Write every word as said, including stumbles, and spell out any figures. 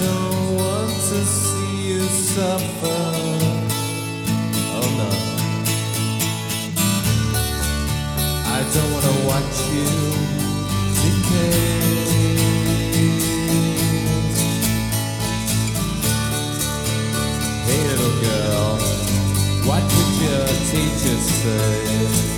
don't want to see you suffer. Oh no. I don't want to watch you decay. Hey little girl, what did your teacher say?